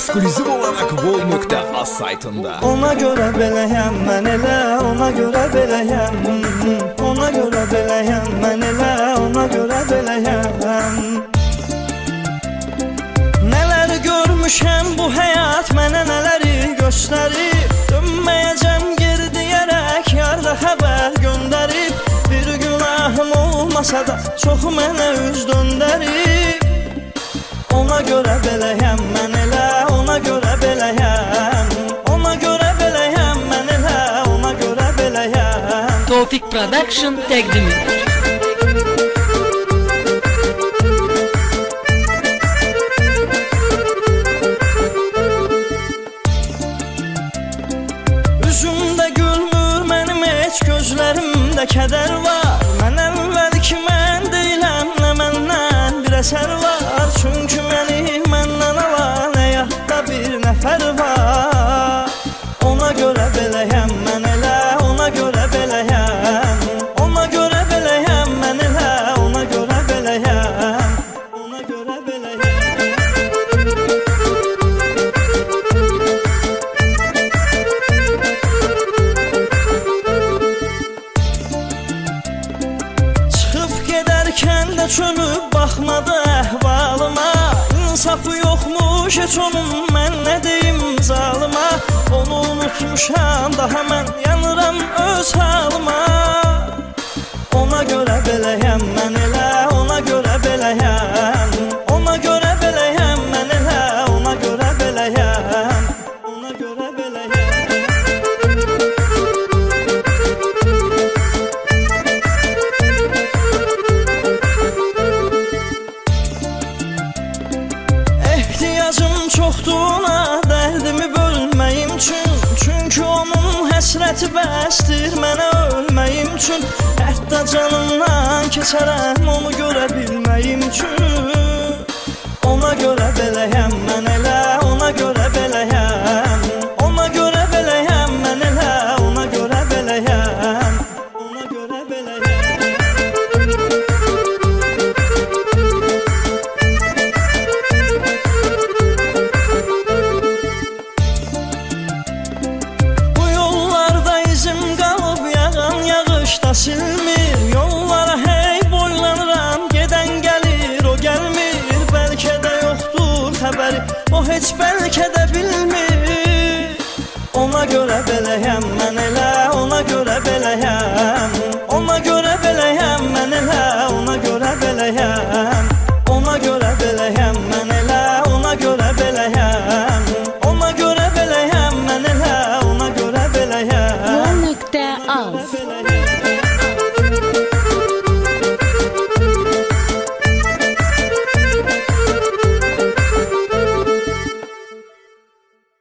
eksklüziv olaraq Vol.az saytında. Ona görə beləyəm mən elə, ona görə beləyəm. Ona görə beləyəm mən elə, ona görə beləyəm. Nələr görmüşəm bu həyat mənə nələri göstərib. Dönməyəcəm geri deyərək yarda xəbər göndərib. Bir günahım olmasa da çox mənə üz döndərib. Ona görə beləyəm mən elə, ona görə beləyəm. Ona görə beləyəm mən elə, ona görə beləyəm. Topic Production təqdim edir. Üzümdə gülmür mənim heç gözlərimdə kədər var. Mən əvvəl ki mən deyiləm, nə məndən bir əsər var. Çünki məni məndən alan həyatda bir nəfər var. Ona görə beləyəm mən elə, ona görə beləyəm. Ona görə beləyəm mən elə, ona görə beləyəm. Ona görə beləyəm. Çıxıb gedərkən də çönüb baxmadı əhvalıma. İnsafı yoxmuş heç onun, mən nə deyim zalıma. Onu unutmuşam daha mən yanıram öz halıma. Ona görə beləyəm mən elə, ona görə beləyəm. Ona görə beləyəm mən elə, ona görə beləyəm. Ona görə beləyəm. Ehtiyacım çoxdur ona dərdimi bölməyim üçün. Çünki onun həsrəti bəsdir mənə ölməyim üçün. Hətta canımdan keçərəm onu görə bilməyim üçün. Ona görə beləyəm mən elə, ona görə beləyəm. Ona görə beləyəm mən elə, ona görə beləyəm. Ona görə beləyəm. Silmir yollara hey boylanıram, gedən gəlir o gəlmir. Bəlkə də yoxdur xəbəri, o heç bəlkə də bilmir. Ona görə beləyəm mən elə, ona görə beləyəm. Ona görə beləyəm mən elə, ona görə beləyəm. Ona görə beləyəm mən elə, ona görə beləyəm. Ona görə beləyəm mən elə, ona görə beləyəm. Vol.az